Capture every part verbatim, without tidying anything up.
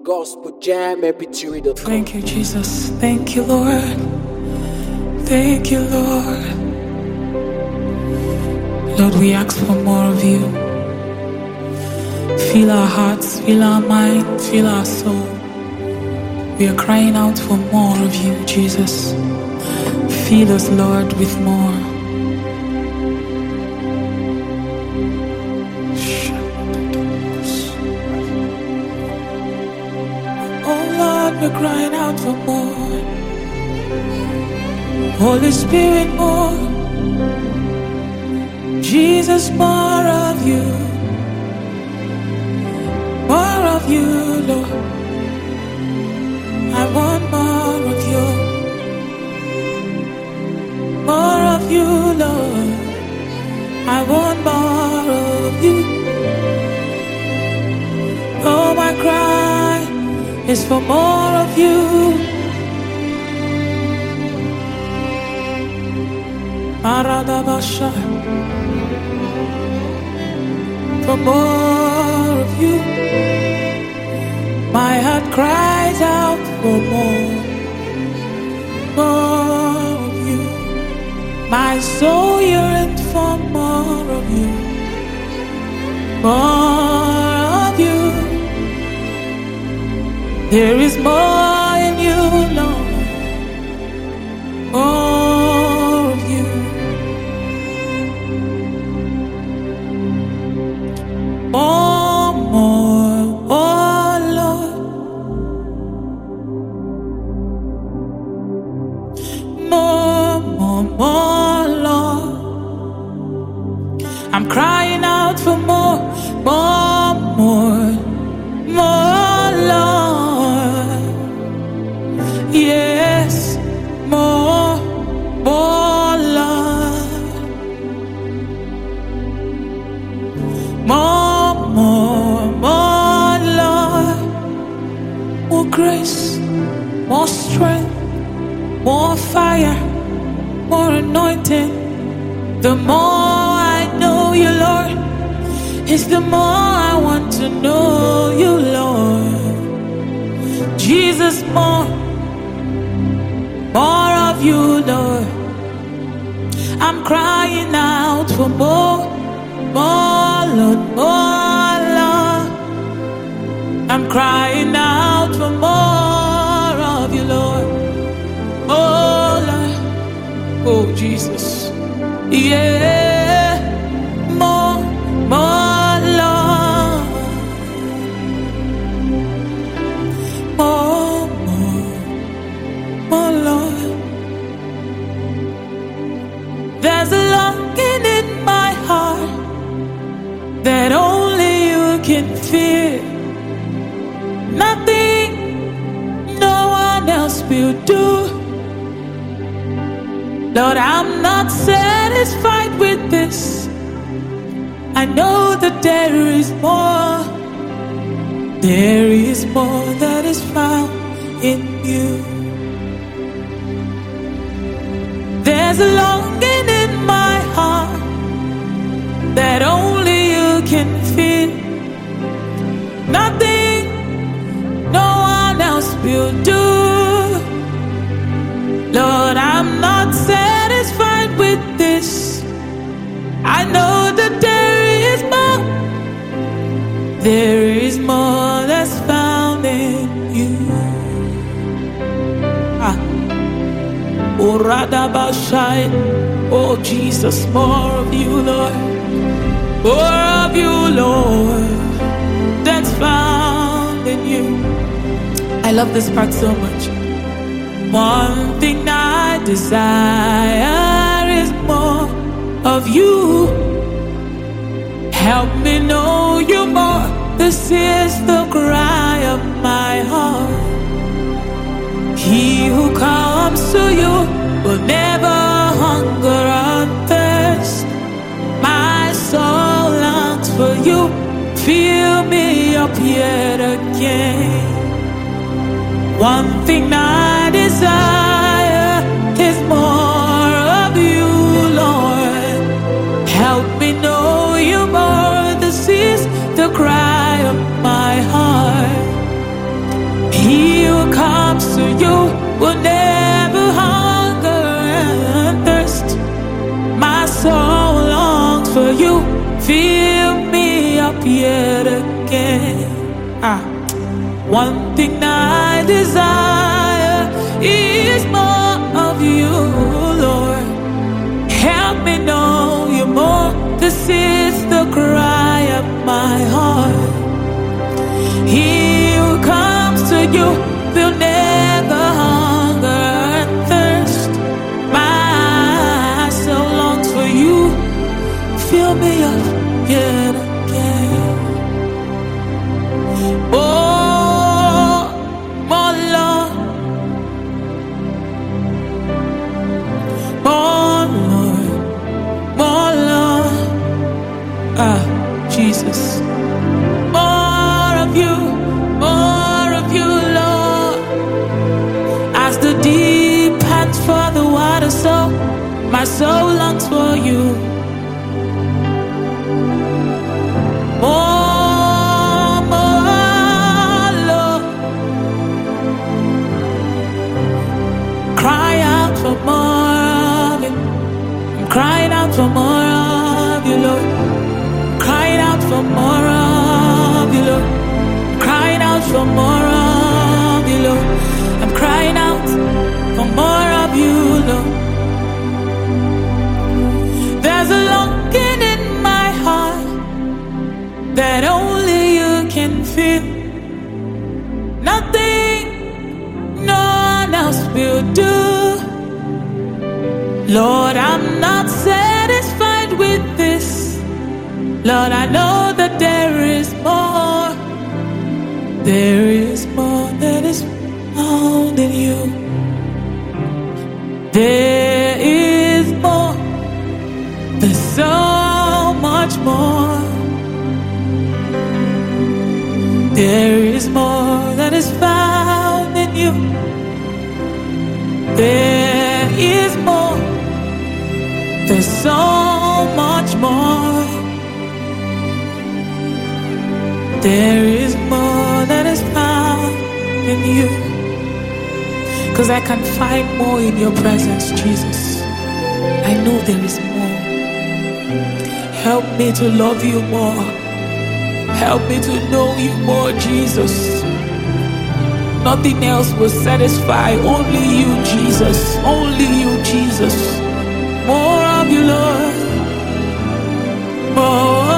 gospel jam m p three dot com. Thank you, Jesus. Thank you, Lord. Thank you, Lord. Lord, we ask for more of you. Fill our hearts, fill our mind, fill our soul. We are crying out for more of you, Jesus. Fill us, Lord, with more. Oh Lord, we're crying out for more. Holy Spirit, more. Jesus, more of you. More of you, Lord. I want more of you. More of you, Lord. I want more of you. Oh, my cry is for more of you. Aradabasha. For more of you. My heart cries out for more, more of you. My soul yearns for more of you, more of you. There is more in you, Lord, more of you. More, more, oh Lord. More, more, more, Lord. I'm crying out for more, more, more, more, Lord. Yes, more, more, Lord. More, more, more, Lord. More grace, more strength. More fire, more anointing. The more I know you, Lord, is the more I want to know you, Lord. Jesus, more, more of you, Lord. I'm crying out for more, more, Lord, more, Lord. I'm crying out for more of you, Lord. Oh Lord, oh Jesus, yeah, more, more Lord, more, more, more Lord. There's a longing in my heart that only you can feel. Nothing, no one else will do. Lord, I'm not satisfied with this. I know that there is more. There is more that is found in you. There's a longing in my heart that only you can feel. Nothing, no one else will do. Lord, I'm not satisfied with this. I know that there is more. There is more that's found in you. Ah. Oh, Radabashai. Oh, Jesus, more of you, Lord. More of you, Lord, that's found in you. I love this part so much. One thing I desire is more of you. Help me know you more. This is the cry of my heart. He who comes to you will never hunger or thirst. My soul longs for you. Fill me up yet again. One thing I desire is more of you, Lord. Help me know you more. This is the cry of my heart. comes to you will never hunger and thirst. My soul longs for you. Fill me up yet again. Ah. One thing I desire is more of you, Lord. Help me know you more. This is the cry of my heart. He who comes to you will never hunger and thirst. My soul longs for you. Fill me up yet again. Oh, more Lord, more Lord, more Lord. Ah, Jesus. More of you, more of you, Lord. As the deep pants for the water, so my soul longs for you. More, more, Lord. Cry out for more of it. I'm crying out for more of you, Lord. Crying out for more of you, Lord. Crying out for more of you, Lord. I'm crying out for more of you, Lord. There's a longing in my heart that only you can feel. Nothing no one else will do. Lord, I'm not satisfied with this. Lord, I know that there is more. There is more that is found in you. There is more. There's so much more. There is more that is found in you. There is more. There's so much more. There is more that is found in you. 'Cause I can find more in your presence, Jesus. I know there is more. Help me to love you more. Help me to know you more, Jesus. Nothing else will satisfy. Only you, Jesus. Only you, Jesus. More of you, Lord. More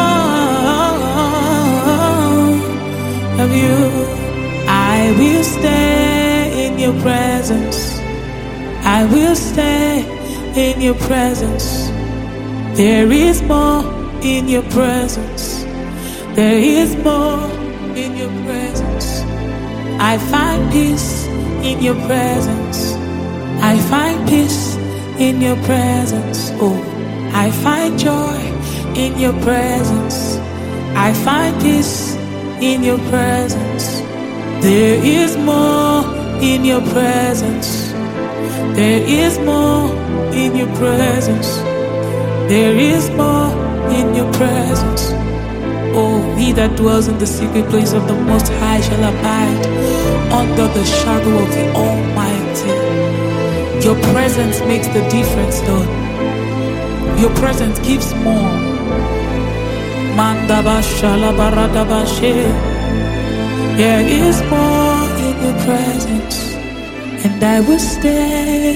of you. I will stay in your presence. I will stay in your presence. There is more in your presence. There is more in your presence. I find peace in your presence. I find peace in your presence. Oh, I find joy in your presence. I find peace in your presence. There is more in your presence. There is more in your presence. There is more in your presence. Oh, he that dwells in the secret place of the Most High shall abide under the shadow of the Almighty. Your presence makes the difference, Lord. Your presence gives more. There is more in your presence, and I will stay.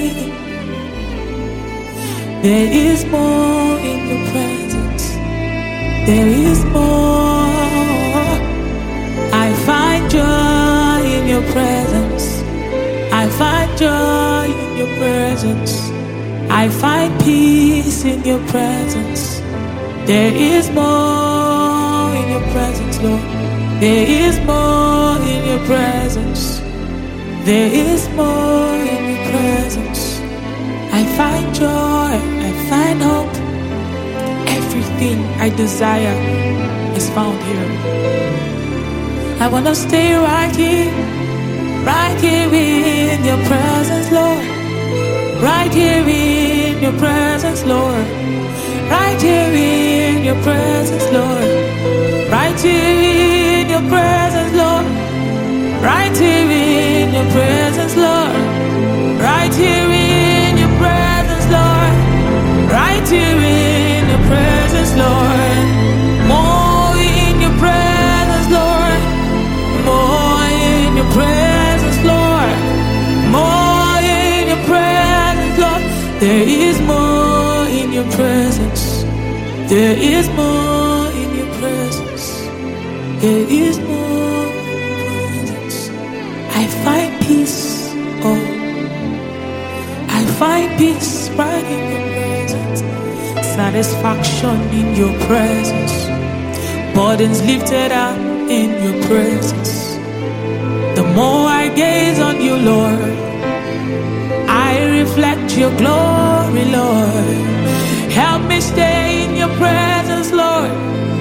There is more in your presence. There is more. I find joy in your presence. I find joy in your presence. I find peace in your presence. There is more in your presence, Lord. There is more in your presence. There is more in your presence. I find joy. I find hope. Everything I desire is found here. I want to stay right here, right here in your presence, Lord. Right here in your presence, Lord. Right here in your presence, Lord. Right here in your presence, Lord. Right here in your your presence, Lord. Right here in your presence, Lord. Right here in your presence, Lord. More in your presence, Lord. More in your presence, Lord. More in your presence, Lord. There is more in your presence. There is more in your presence. There is more in your presence. I find peace, oh. I find peace right in your presence. Satisfaction in your presence. Burdens lifted up in your presence. The more I gaze on you, Lord, I reflect your glory, Lord. Help me stay in your presence, Lord.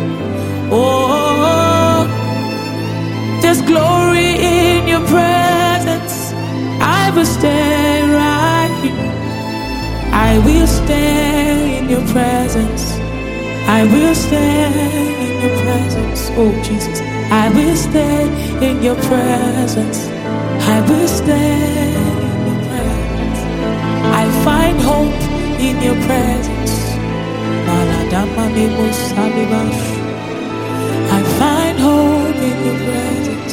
Oh, there's glory in your presence. I will stay right here. I will stay in your presence. I will stay in your presence. Oh, Jesus. I will stay in your presence. I will stay in your presence. I find hope in your presence. I find hope in your presence.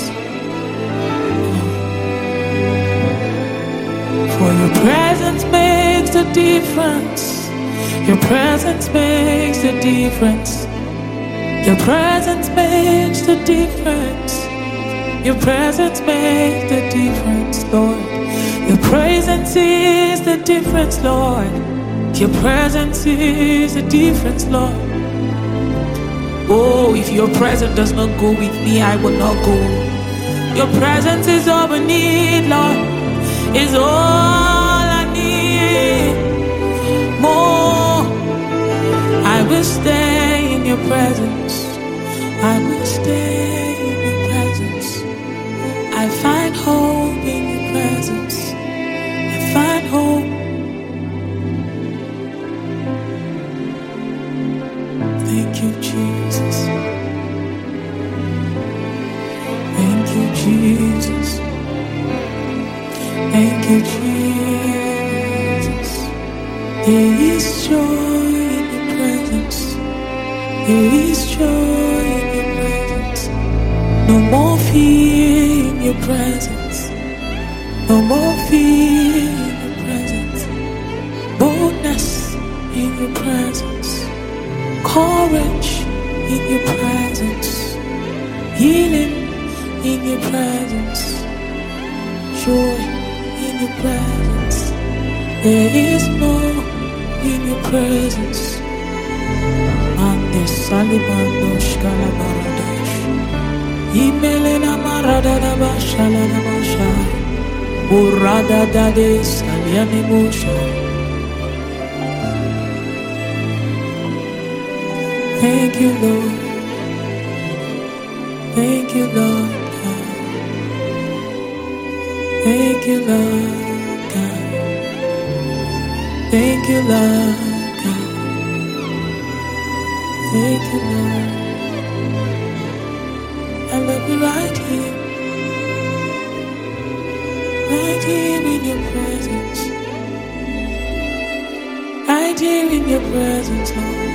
For your presence makes a difference. Your presence makes a difference. Your presence makes the difference. Your presence makes the difference, Lord. Your presence is the difference, Lord. Your presence is the difference, Lord. Oh, if your presence does not go with me, I will not go. Your presence is all we need, Lord. Is all I need. More. I will stay in your presence. I will stay in your presence. I find hope in your presence. I find hope. Thank you, Jesus. Thank you, Jesus. Thank you, Jesus. There is joy in your presence. There is joy in your presence. No more fear in your presence. No more fear in your presence. Boldness in your presence. Courage in your presence. Healing in your presence. Joy in your presence. There is more in your presence. Ande salibando shkalabaradash. Imelena maradada bashala basha. Urada dade saliani musha. Thank you, Lord. Thank you, Lord God. Thank you, Lord God. Thank you, Lord God. Thank you, Lord. I love you right here. Right here in your presence. Right here in your presence, Lord.